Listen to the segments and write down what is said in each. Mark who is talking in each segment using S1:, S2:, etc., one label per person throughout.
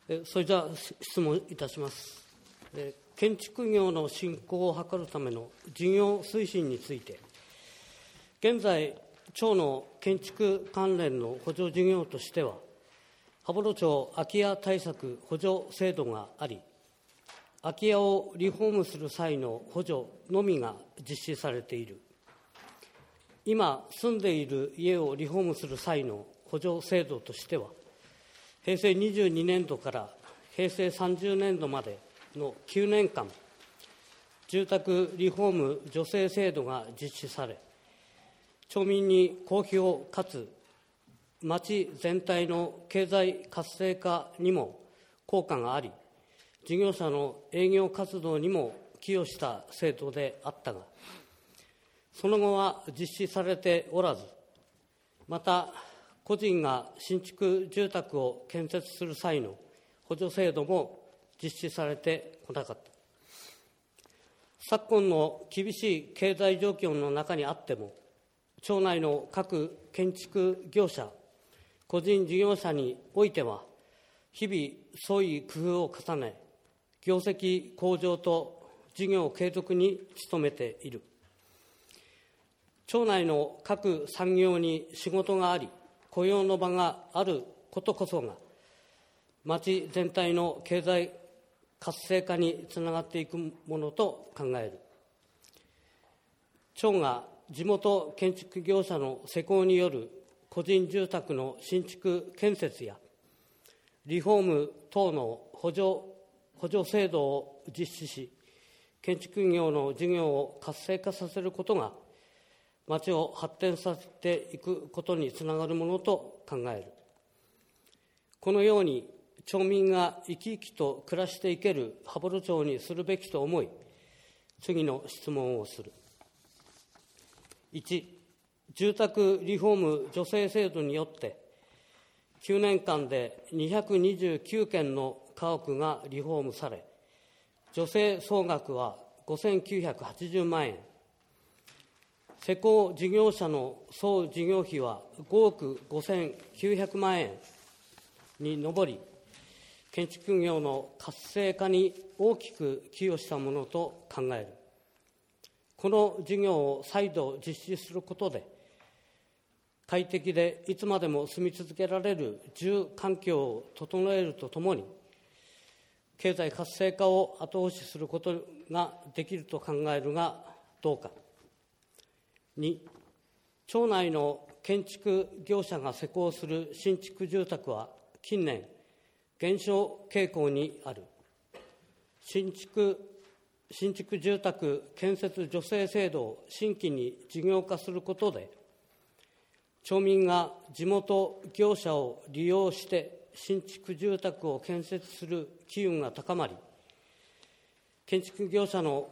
S1: それじゃあ質問いたします。建築業の振興を図るための事業推進について、現在、町の建築関連の補助事業としては、羽幌町空き家対策補助制度があり、空き家をリフォームする際の補助のみが実施されている。今、住んでいる家をリフォームする際の補助制度としては、平成22年度から平成30年度までの9年間、住宅リフォーム助成制度が実施され、町民に好評かつ町全体の経済活性化にも効果があり、事業者の営業活動にも寄与した制度であったが、その後は実施されておらず、また個人が新築住宅を建設する際の補助制度も実施されてこなかった。昨今の厳しい経済状況の中にあっても、町内の各建築業者、個人事業者においては、日々創意工夫を重ね、業績向上と事業継続に努めている。町内の各産業に仕事があり、雇用の場があることこそが、町全体の経済活性化につながっていくものと考える。町が地元建築業者の施工による個人住宅の新築建設やリフォーム等の補助制度を実施し、建築業の事業を活性化させることが、町を発展させていくことにつながるものと考える。このように、町民が生き生きと暮らしていける羽幌町にするべきと思い、次の質問をする。1、住宅リフォーム助成制度によって、9年間で229件の家屋がリフォームされ、助成総額は5980万円。施工事業者の総事業費は5億5900万円に上り、建築業の活性化に大きく寄与したものと考える。この事業を再度実施することで、快適でいつまでも住み続けられる住環境を整えるとともに、経済活性化を後押しすることができると考えるがどうか。2、町内の建築業者が施工する新築住宅は近年、減少傾向にある。新築住宅建設助成制度を新規に事業化することで、町民が地元業者を利用して新築住宅を建設する機運が高まり、建築業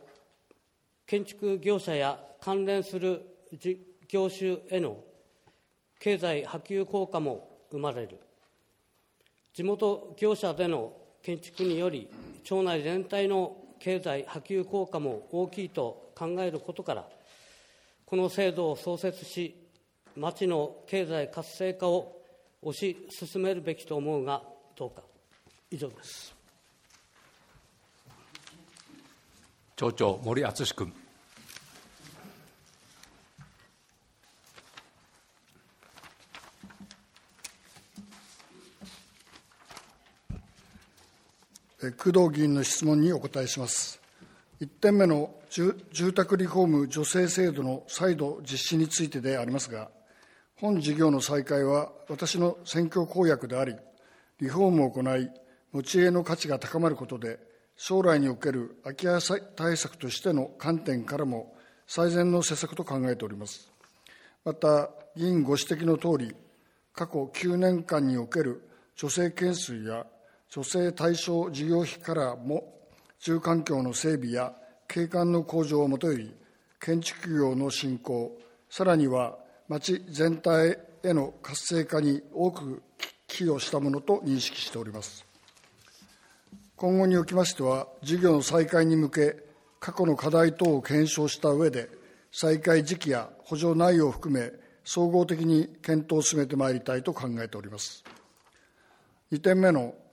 S1: 者や関連する業種への経済波及効果も生まれる。地元業者での建築により、町内全体の経済波及効果も大きいと考えることから、この制度を創設し、町の経済活性化を推し進めるべきと思うがどうか。以上です。
S2: 町長、森敦君。
S3: 工藤議員の質問にお答えします。1点目の住宅リフォーム助成制度の再度実施についてでありますが、本事業の再開は私の選挙公約であり、リフォームを行い、持ち家の価値が高まることで、将来における空き家対策としての観点からも最善の施策と考えております。また、議員ご指摘のとおり、過去9年間における助成件数や助成対象事業費からも、住環境の整備や景観の向上をもとより、建築業の振興、さらには町全体への活性化に多く寄与したものと認識しております。今後におきましては、事業の再開に向け、過去の課題等を検証した上で、再開時期や補助内容を含め、総合的に検討を進めてまいりたいと考えております。2点目の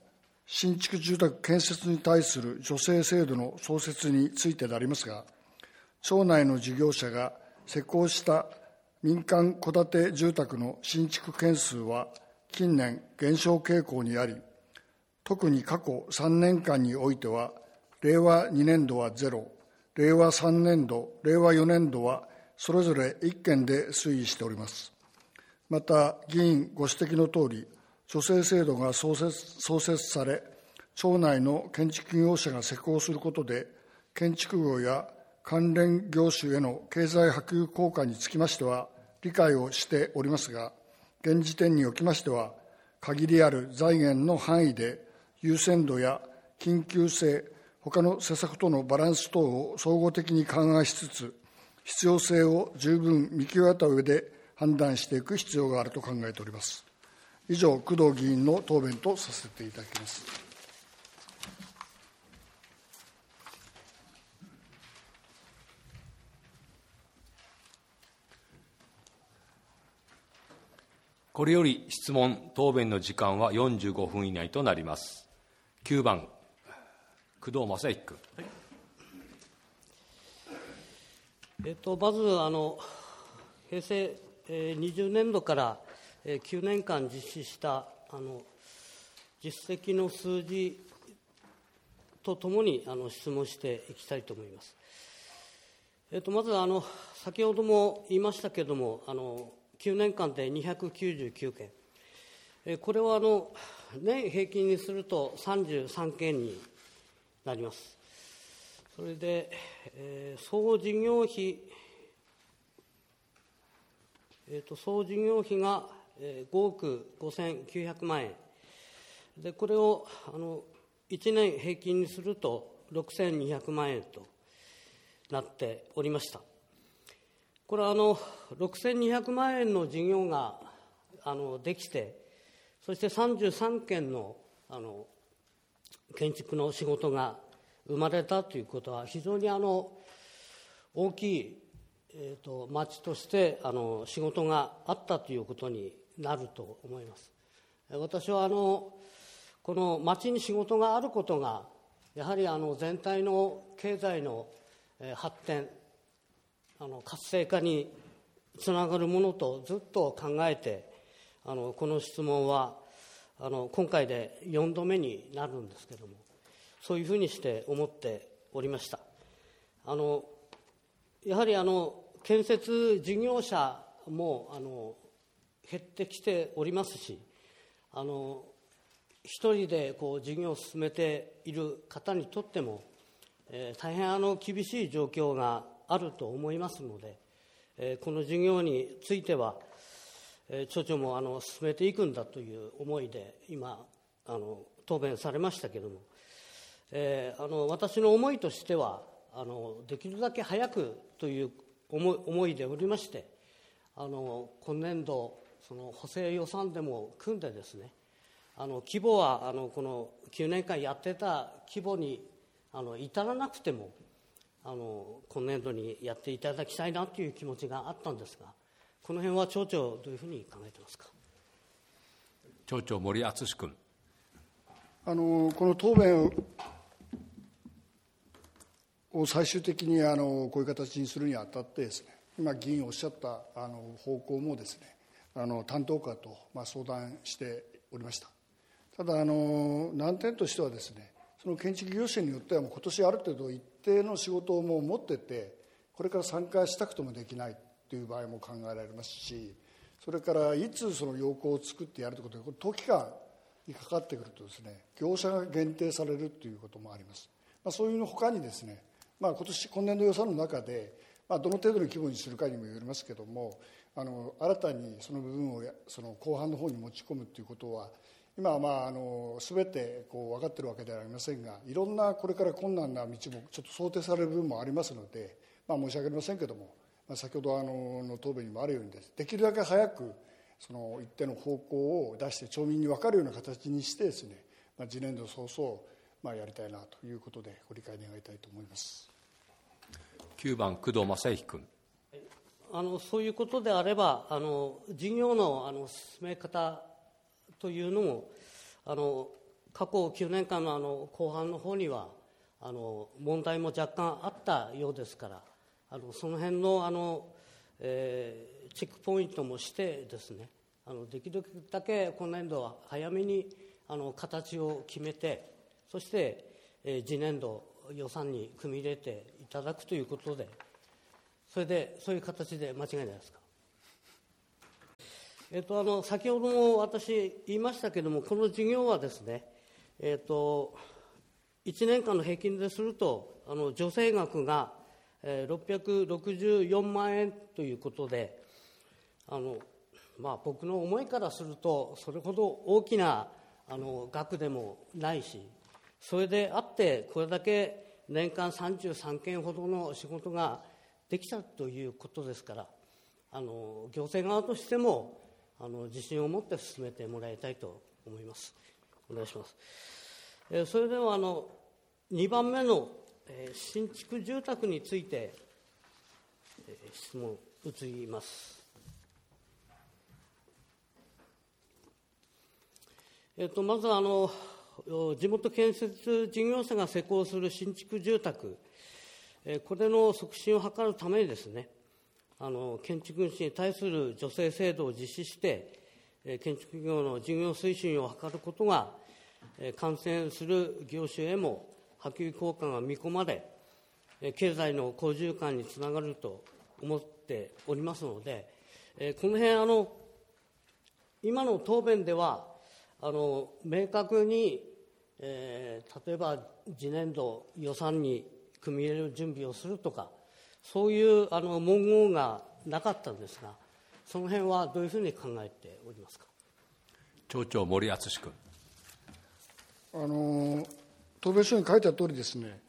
S3: 新築住宅建設に対する助成制度の創設についてでありますが、町内の事業者が施工した民間戸建て住宅の新築件数は近年減少傾向にあり、特に過去3年間においては、令和2年度はゼロ、令和3年度、令和4年度はそれぞれ1件で推移しております。また、議員ご指摘のとおり、助成制度が創設され、町内の建築業者が施工することで、建築業や関連業種への経済波及効果につきましては、理解をしておりますが、現時点におきましては、限りある財源の範囲で、優先度や緊急性、他の施策とのバランス等を総合的に勘案しつつ、必要性を十分見極めた上で判断していく必要があると考えております。以上、工藤議員の答弁とさせていただきます。
S2: これより質問、答弁の時間は45分以内となります。9番、工藤正之君。
S1: まず平成20年度から9年間実施した実績の数字とともに質問していきたいと思います。まず先ほども言いましたけれども、9年間で299件、これは年平均にすると33件になります。それで、総事業費が5億5900万円で、これを1年平均にすると6200万円となっておりました。これは6200万円の事業ができて、そして33件の建築の仕事が生まれたということは、非常に大きい町として仕事があったということになると思います。私はこの町に仕事があることが、やはり全体の経済の発展、活性化につながるものとずっと考えて、この質問は今回で4度目になるんですけれども、そういうふうにして思っておりました。やはり建設事業者も減ってきておりますし、一人で事業を進めている方にとっても、大変厳しい状況があると思いますので、この事業については、町長も進めていくんだという思いで今答弁されましたけれども、私の思いとしてはできるだけ早くという思いでおりまして、今年度補正予算でも組んでですね、規模はこの9年間やってた規模に至らなくても今年度にやっていただきたいなという気持ちがあったんですが、この辺は町長どういうふうに考えてますか。
S2: 町長、森敦君。
S3: この答弁を最終的にこういう形にするにあたってですね、今議員おっしゃった方向もですね、担当課と相談しておりました。ただ難点としてはですね、その建築業者によってはもう今年ある程度一定の仕事をもう持ってて、これから参加したくてもできないという場合も考えられますし、それからいつその要項を作ってやるということで、長期間にかかってくるとですね、業者が限定されるということもあります。そういうのほかにですね、今年度予算の中で、どの程度の規模にするかにもよりますけれども、新たにその部分をその後半の方に持ち込むということは、今は全て分かっているわけではありませんが、いろんなこれから困難な道もちょっと想定される部分もありますので、申し訳ありませんけれども、先ほどの答弁にもあるようにできるだけ早くその一定の方向を出して町民に分かるような形にしてですね、次年度早々やりたいなということでご理解願いたいと思います。
S2: 9番、工藤正之君。
S1: そういうことであれば、事業の進め方というのも考過去9年間の後半の方には問題も若干あったようですから、その辺のチェックポイントもしてですね、できるだけ今年度は早めに形を決めて、そして次年度予算に組み入れていただくということで、そういう形で間違いないですか。先ほども私言いましたけれども、この事業はですね、1年間の平均ですると助成額が664万円ということで、僕の思いからするとそれほど大きな額でもないし、それであってこれだけ年間33件ほどの仕事ができたということですから、行政側としても自信を持って進めてもらいたいと思います。お願いします。それでは2番目の新築住宅について質問移ります。まず地元建設事業者が施工する新築住宅、これの促進を図るためにですね、建築主に対する助成制度を実施して、建築業の事業推進を図ることが、感染する業種へも波及効果が見込まれ、経済の好循環につながると思っておりますので、この辺今の答弁では明確に、例えば次年度予算に組み入れる準備をするとか、そういう文言がなかったんですが、その辺はどういうふうに考えておりますか。
S2: 町長、森敦君。
S3: 答弁書に書いてある通りですね、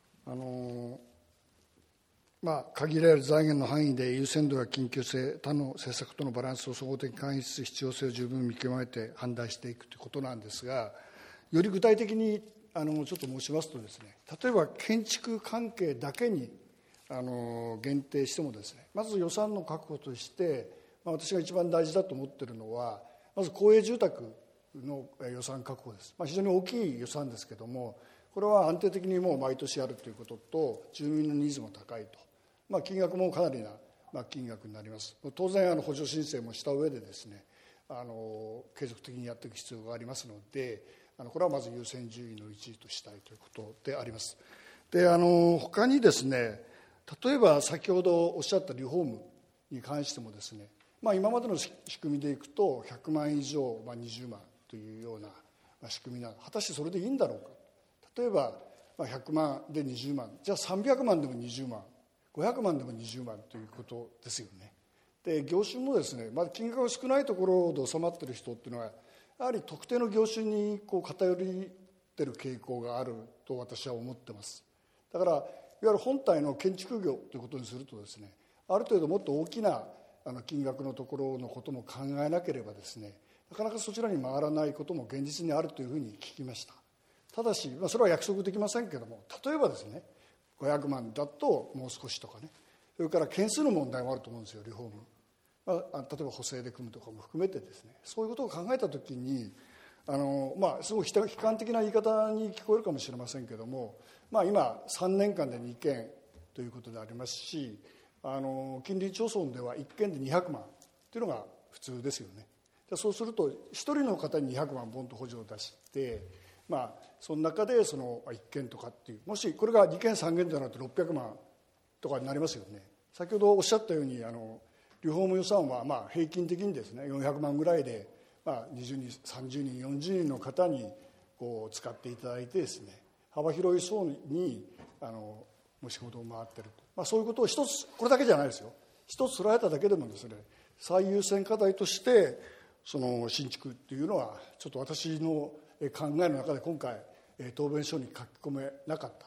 S3: 限られる財源の範囲で優先度や緊急性、他の政策とのバランスを総合的に反映しつつ必要性を十分見極めて判断していくということなんですが、より具体的にちょっと申しますとですね、例えば建築関係だけに限定してもですね、まず予算の確保として、私が一番大事だと思っているのは、まず公営住宅の予算確保です。非常に大きい予算ですけれども、これは安定的にもう毎年やるということと、住民のニーズも高いと、金額もかなりな金額になります。当然補助申請もした上でですね、継続的にやっていく必要がありますので、これはまず優先順位の1位としたいということであります。で、他にですね、例えば先ほどおっしゃったリフォームに関してもですね、今までの仕組みでいくと100万以上、20万というような仕組みなので、果たしてそれでいいんだろうか。例えば100万で20万、じゃあ300万でも20万、500万でも20万ということですよね。で、業種もですね、金額が少ないところで収まっている人っていうのは、やはり特定の業種に偏りている傾向があると私は思ってます。だからいわゆる本体の建築業ということにするとですね、ある程度もっと大きな金額のところのことも考えなければですね、なかなかそちらに回らないことも現実にあるというふうに聞きました。ただし、それは約束できませんけれども、例えばですね、500万だともう少しとかね、それから件数の問題もあると思うんですよ、リフォーム。例えば補正で組むとかも含めてですね、そういうことを考えたときに、すごい悲観的な言い方に聞こえるかもしれませんけれども、今3年間で2件ということでありますし、近隣町村では1件で200万というのが普通ですよね。そうすると1人の方に200万ボンと補助を出して、その中でその1件とかっていう、もしこれが2件3件となると600万とかになりますよね。先ほどおっしゃったようにリフォーム予算は平均的にですね400万ぐらいで20人30人40人の方に使っていただいてですね、幅広い層に仕事を回っていると、そういうことを一つ、これだけじゃないですよ、一つ捉えただけでもですね、最優先課題としてその新築っていうのはちょっと私の考えの中で今回答弁書に書き込めなかった、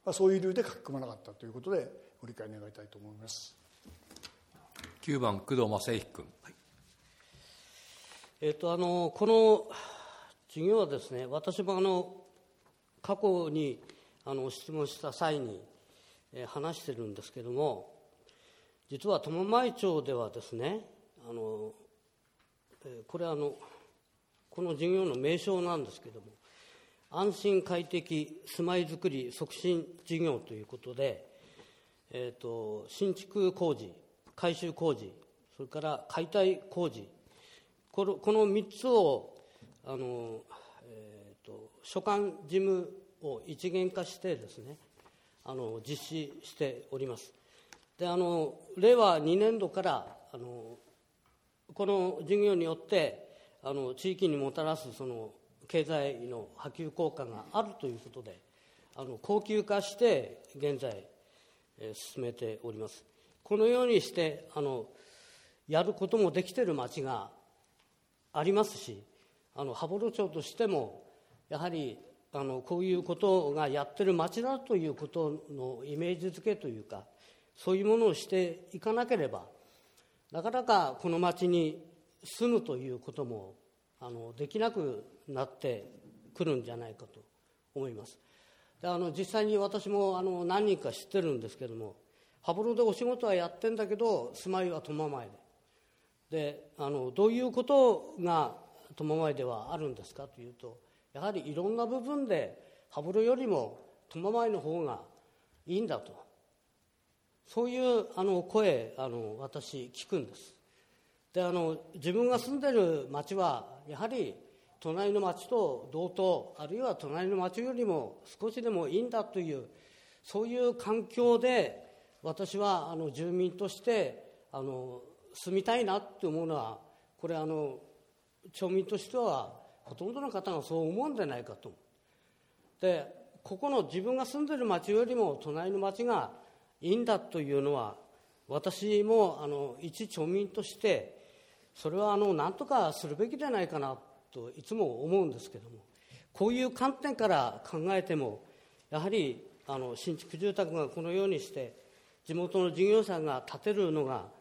S3: そういう理由で書き込まなかったということでご理解願いたいと思います。
S2: 9番工藤正之君。
S1: この事業はですね、私も過去に質問した際に話してるんですけども、実は苫前町ではですね、これこの事業の名称なんですけども、 安心快適住まいづくり促進事業ということで、新築工事、改修工事、それから解体工事、この3つを所管事務を一元化してですね、実施しております。で、令和2年度からこの事業によって地域にもたらすその経済の波及効果があるということで恒久化して現在進めております。このようにしてやることもできている町がありますし、羽幌町としてもやはりこういうことがやってる町だということのイメージづけというか、そういうものをしていかなければなかなかこの町に住むということもできなくなってくるんじゃないかと思います。で、実際に私も何人か知ってるんですけども、羽幌でお仕事はやってんだけど住まいは苫前で、どういうことが苫前ではあるんですかというと、やはりいろんな部分で羽幌よりも苫前の方がいいんだと、そういう声私聞くんです。で、自分が住んでる町はやはり隣の町と同等、あるいは隣の町よりも少しでもいいんだという、そういう環境で私は住民として住みたいなって思うのは、これ町民としてはほとんどの方がそう思うんじゃないかと。で、ここの自分が住んでる町よりも隣の町がいいんだというのは、私も一町民としてそれは何とかするべきじゃないかなといつも思うんですけども、こういう観点から考えてもやはり新築住宅がこのようにして地元の事業者が建てるのが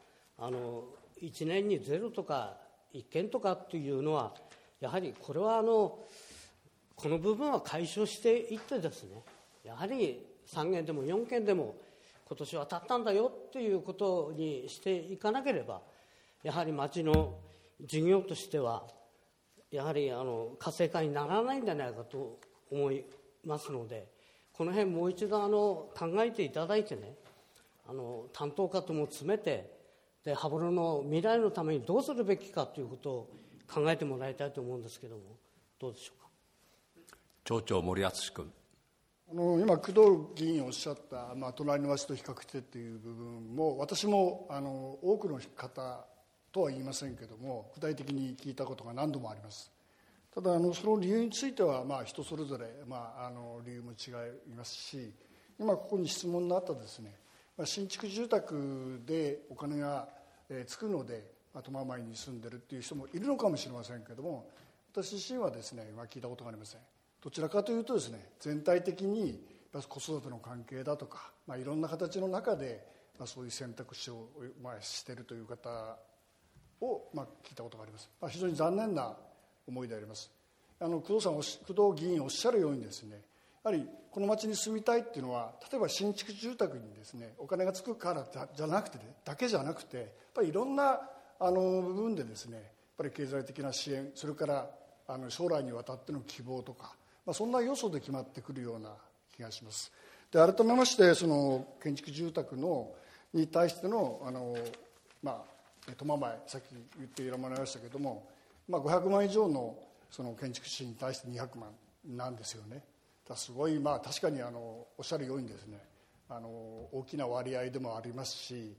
S1: 1年に0とか1件とかというのは、やはりこれはこの部分は解消していってですね、やはり3件でも4件でも今年は建ったんだよということにしていかなければ、やはり町の事業としてはやはり活性化にならないんじゃないかと思いますので、この辺もう一度考えていただいてね、担当課とも詰めて、で羽幌の未来のためにどうするべきかということを考えてもらいたいと思うんですけども、どうでしょうか。
S2: 町長森敦君。
S3: 今工藤議員おっしゃった、隣の町と比較してという部分も、私も多くの方とは言いませんけども具体的に聞いたことが何度もあります。ただその理由については人それぞれ理由も違いますし、今ここに質問のあったですね、新築住宅でお金がつくので苫前に住んでるっていう人もいるのかもしれませんけども、私自身はですね聞いたことがありません。どちらかというとですね、全体的に子育ての関係だとか、いろんな形の中でそういう選択肢をしているという方を聞いたことがあります。非常に残念な思いであります。工藤議員おっしゃるようにですね、やはりこの町に住みたいっていうのは、例えば新築住宅にですねお金がつくからじゃなくて、だけじゃなくて、やっぱりいろんな部分でですね、やっぱり経済的な支援、それから将来にわたっての希望とか、そんな要素で決まってくるような気がします。で、改めましてその建築住宅に対しての苫前、さっき言っていらっしゃいましたけれども、500万以上のその建築士に対して200万なんですよね。すごい確かにおっしゃるようにですね、大きな割合でもありますし、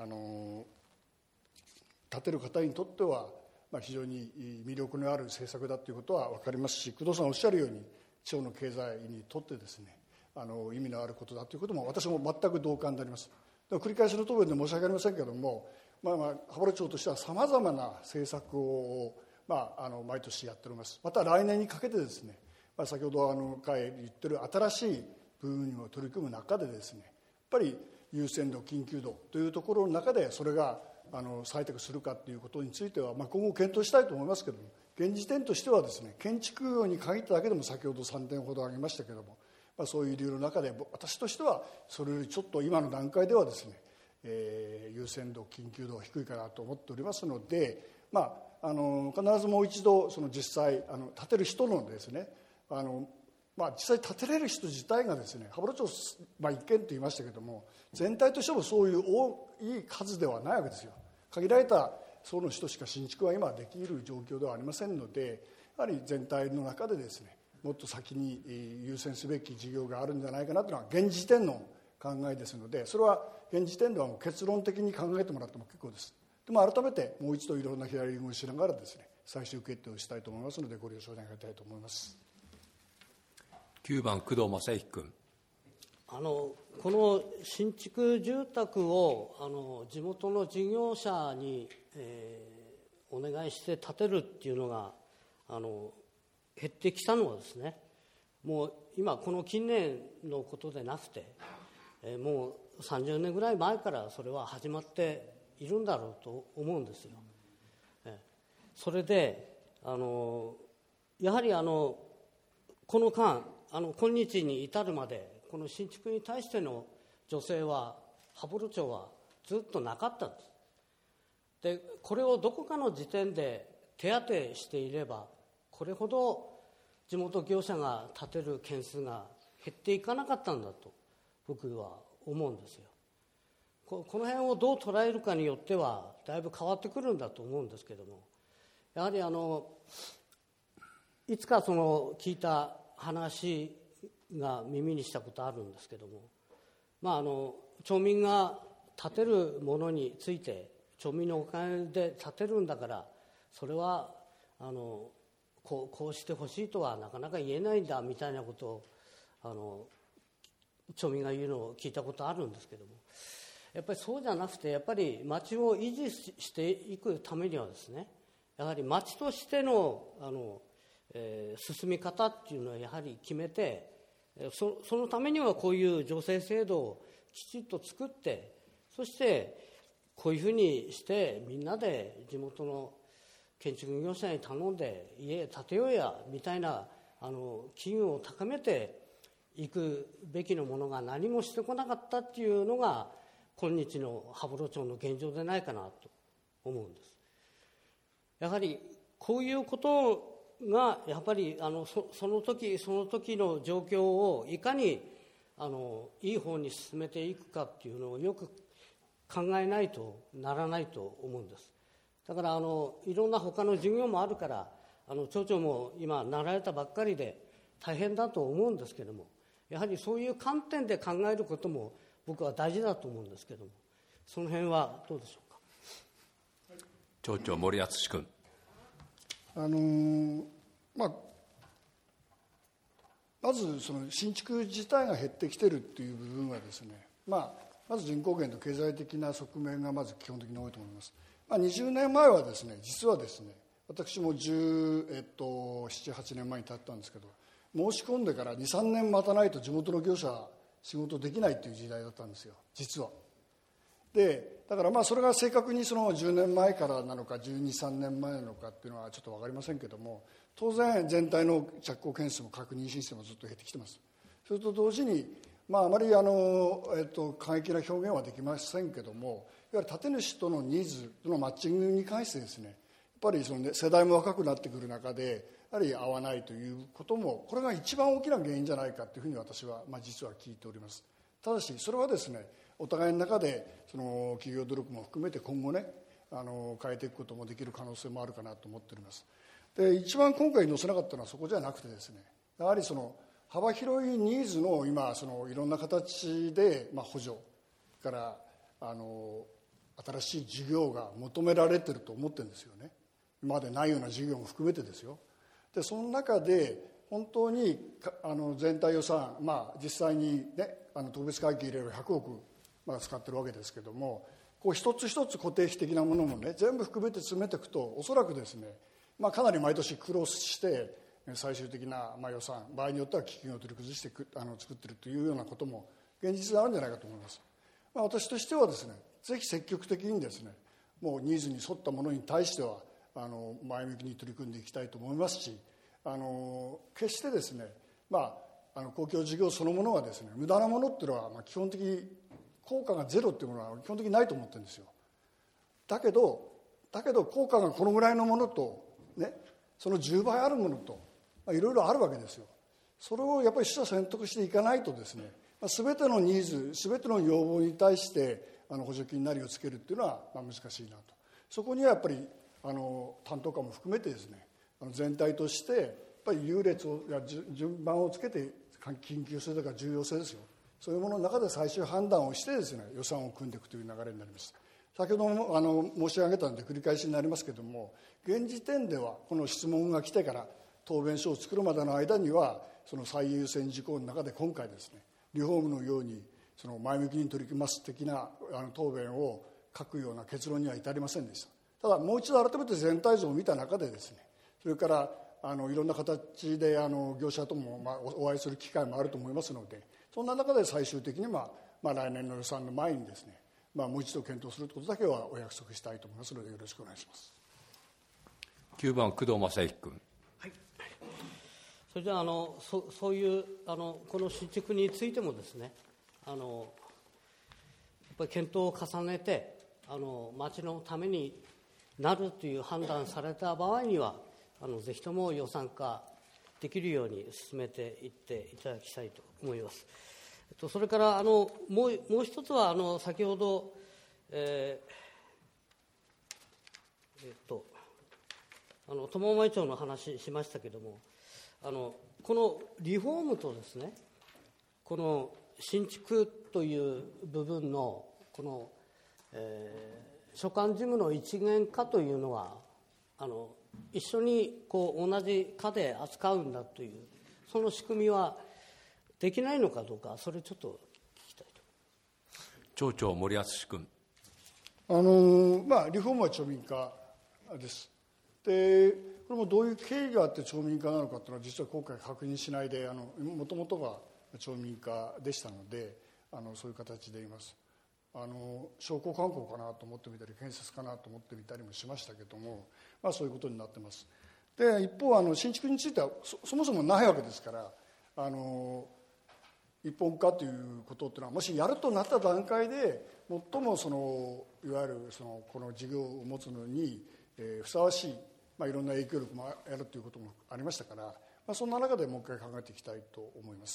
S3: 建てる方にとっては非常に魅力のある政策だということは分かりますし、工藤さんおっしゃるように地方の経済にとってですね意味のあることだということも私も全く同感であります。でも繰り返しの答弁で申し訳ありませんけれども、羽幌町としてはさまざまな政策を毎年やっております。また来年にかけてですね、先ほど言ってる新しい部分にも取り組む中でですね、やっぱり優先度、緊急度というところの中でそれが採択するかということについては、今後検討したいと思いますけれども、現時点としてはですね、建築業に限っただけでも先ほど3点ほど挙げましたけれども、そういう理由の中で私としてはそれよりちょっと今の段階ではですね、優先度、緊急度は低いかなと思っておりますので、必ずもう一度その実際建てる人のですね実際建てれる人自体がですね、羽幌町、一軒と言いましたけども、全体としてもそういう多い数ではないわけですよ。限られた層の人しか新築は今できる状況ではありませんので、やはり全体の中でですね、もっと先に優先すべき事業があるんじゃないかなというのは現時点の考えですので、それは現時点ではもう結論的に考えてもらっても結構です。でも改めてもう一度いろんなヒアリングをしながらですね、最終決定をしたいと思いますので、ご了承願いたいと思います。
S2: 9番工藤正之君。
S1: この新築住宅を地元の事業者に、お願いして建てるっていうのが減ってきたのはですね、もう今この近年のことでなくて、もう30年ぐらい前からそれは始まっているんだろうと思うんですよ。それでやはりこの間今日に至るまでこの新築に対しての助成は羽幌町はずっとなかったんです。でこれをどこかの時点で手当てしていれば、これほど地元業者が建てる件数が減っていかなかったんだと僕は思うんですよ。この辺をどう捉えるかによってはだいぶ変わってくるんだと思うんですけども、やはりいつか聞いた話が耳にしたことあるんですけども、町民が建てるものについて町民のお金で建てるんだから、それはこうしてほしいとはなかなか言えないんだみたいなことを町民が言うのを聞いたことあるんですけども、やっぱりそうじゃなくて、やっぱり町を維持していくためにはですね、やはり町としての進み方っていうのはやはり決めて、そのためにはこういう助成制度をきちっと作って、そしてこういうふうにしてみんなで地元の建築業者に頼んで家建てようやみたいな機運を高めていくべきのものが何もしてこなかったっていうのが今日の羽幌町の現状でないかなと思うんです。やはりこういうことがやっぱりその時その時の状況をいかにいい方に進めていくかっていうのをよく考えないとならないと思うんです。だからいろんな他の授業もあるから町長も今なられたばっかりで大変だと思うんですけども、やはりそういう観点で考えることも僕は大事だと思うんですけども、その辺はどうでしょうか。
S2: 町長森敦君。
S3: まずその新築自体が減ってきてるっていう部分はですね、まず人口減と経済的な側面がまず基本的に多いと思います。20年前はですね、実はですね、私も7、8年前に建ったんですけど、申し込んでから2、3年待たないと地元の業者は仕事できないっていう時代だったんですよ、実は。でだからそれが正確にその10年前からなのか12、3年前なのかっていうのはちょっと分かりませんけども、当然全体の着工件数も確認申請もずっと減ってきてます。それと同時に、あまり過激な表現はできませんけども、いわゆる建て主とのニーズとのマッチングに関してですね、やっぱり世代も若くなってくる中でやはり合わないということも、これが一番大きな原因じゃないかというふうに私は実は聞いております。ただしそれはですね、お互いの中でその企業努力も含めて今後ね変えていくこともできる可能性もあるかなと思っております。で一番今回載せなかったのはそこじゃなくてですね、やはりその幅広いニーズの今いろんな形で補助から新しい事業が求められてると思ってるんですよね。今までないような事業も含めてですよ。でその中で本当に全体予算、実際にね特別会計入れる100億使ってるわけですけども、こう一つ一つ固定費的なものもね全部含めて詰めていくと、おそらくですね、かなり毎年苦労して最終的な予算、場合によっては基金を取り崩して作っているというようなことも現実であるんじゃないかと思います。私としてはですね、ぜひ積極的にですね、もうニーズに沿ったものに対しては前向きに取り組んでいきたいと思いますし、決してですね、公共事業そのものはですね、無駄なものっていうのは基本的に効果がゼロっていうものは基本的にないと思ってるんですよ。だけど効果がこのぐらいのものとね、その10倍あるものといろいろあるわけですよ。 それをやっぱり取捨選択していかないとですね、全てのニーズ、全ての要望に対して補助金なりをつけるっていうのは難しいなと。そこにはやっぱり担当課も含めてですね、全体としてやっぱり優劣を順番をつけて緊急性とか重要性ですよ、そういうものの中で最終判断をしてですね、予算を組んでいくという流れになります。先ほども申し上げたので繰り返しになりますけれども、現時点ではこの質問が来てから答弁書を作るまでの間には、その最優先事項の中で今回ですね、リフォームのようにその前向きに取り組ます的な答弁を書くような結論には至りませんでした。ただもう一度改めて全体像を見た中でですね、それからいろんな形で業者ともお会いする機会もあると思いますので、そんな中で最終的に来年の予算の前にですね、もう一度検討することだけはお約束したいと思いますので、よろしくお願いします。
S2: 9番工藤正幸君。
S1: はい、それではそういうこの新築についてもですね、やっぱり検討を重ねて町のためになるという判断された場合にはぜひとも予算化できるように進めていっていただきたいと思います。それからもう一つは先ほど、友前町の話しましたけれども、このリフォームとですね、この新築という部分のこの、所管事務の一元化というのは一緒に同じ課で扱うんだというその仕組みはできないのかどうか、それちょっと聞きたいと。
S2: 町長森敦君。
S3: リフォームは町民課です。でこれもどういう経緯があって町民課なのかというのは実は今回確認しないで、もともとが町民課でしたのでそういう形でいます。商工観光かなと思ってみたり建設かなと思ってみたりもしましたけども、そういうことになってます。で一方新築については そもそもないわけですから、一本化ということっていうのはもしやるとなった段階で最もいわゆるこの事業を持つのに、ふさわしい、いろんな影響力もあるということもありましたから、そんな中でもう一回考えていきたいと思います。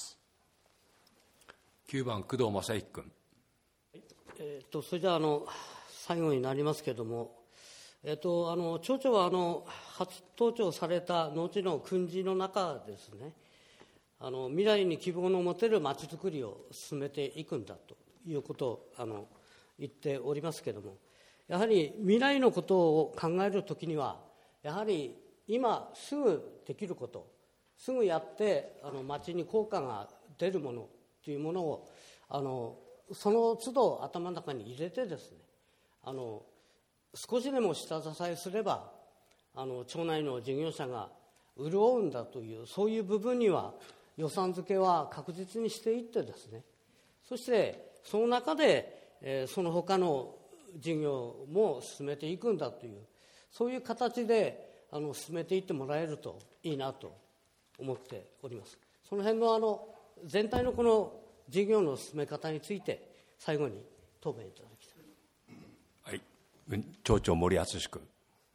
S2: 9番工藤正幸君。
S1: それじゃ最後になりますけれども、町長は初登庁された後の訓示の中ですね、未来に希望の持てるまちづくりを進めていくんだということを言っておりますけれども、やはり未来のことを考えるときにはやはり今すぐできること、すぐやって町に効果が出るものというものをその都度頭の中に入れてですね、少しでも下支えすれば町内の事業者が潤うんだという、そういう部分には予算付けは確実にしていってですね、そしてその中で、その他の事業も進めていくんだという、そういう形で進めていってもらえるといいなと思っております。その辺の全体のこの事業の進め方について最後に答弁いただきたい。
S2: はい、町長森敦君。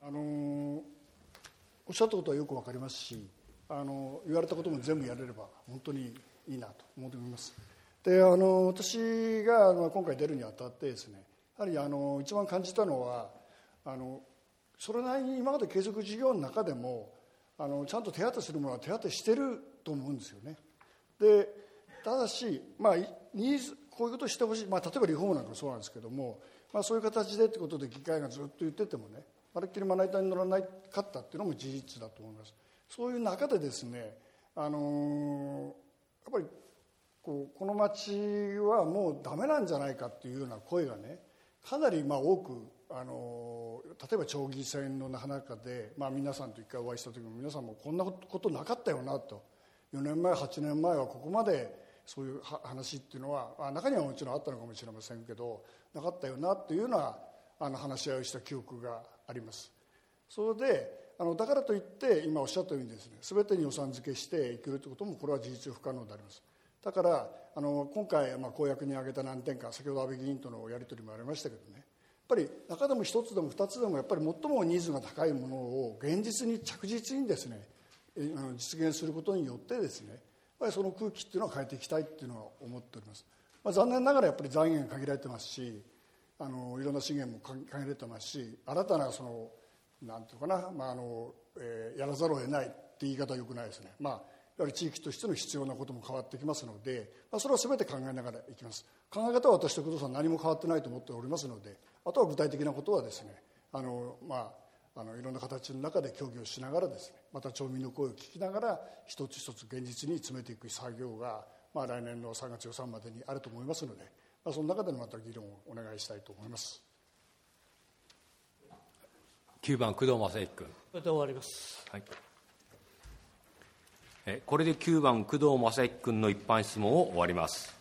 S3: おっしゃったことはよく分かりますし、言われたことも全部やれれば本当にいいなと思っております。で私が今回出るにあたってですね、やはり一番感じたのはそれなりに今まで継続事業の中でもちゃんと手当てするものは手当てしてると思うんですよね。でただし、ニーズこういうことをしてほしい、例えばリフォームなんかもそうなんですけども、そういう形でということで議会がずっと言っててもね、まるっきりまな板に乗らなかったっていうのも事実だと思います。そういう中でですね、やっぱりこの町はもうダメなんじゃないかっていうような声がね、かなり多く例えば町議選の中で、皆さんと一回お会いした時も皆さんもこんなことなかったよなと、4年前8年前はここまでそういう話っていうのは中にはもちろんあったのかもしれませんけどなかったよなっていうような話し合いをした記憶があります。それでだからといって今おっしゃったようにですね、全てに予算付けしていけるということもこれは事実不可能であります。だから今回公約に挙げた何点か、先ほど安倍議員とのやり取りもありましたけどね、やっぱり中でも一つでも二つでもやっぱり最もニーズが高いものを現実に着実にですね実現することによってですね、 ぱりその空気っていうのは変えていきたいっていうのは思っております。残念ながらやっぱり財源が限られてますし、いろんな資源も限られてますし、新たななんていうかな、やらざるを得ないって言い方はよくないですね。やはり地域としての必要なことも変わってきますので、それは全て考えながらいきます。考え方は私と工藤さん何も変わってないと思っておりますので、あとは具体的なことはですね、いろんな形の中で協議をしながらですね、また町民の声を聞きながら一つ一つ現実に詰めていく作業が、来年の3月予算までにあると思いますので、その中でのまた議論をお願いしたいと思います。
S2: 9番工藤正之君。
S1: これで終わります。
S2: はい。これで9番工藤正之君の一般質問を終わります。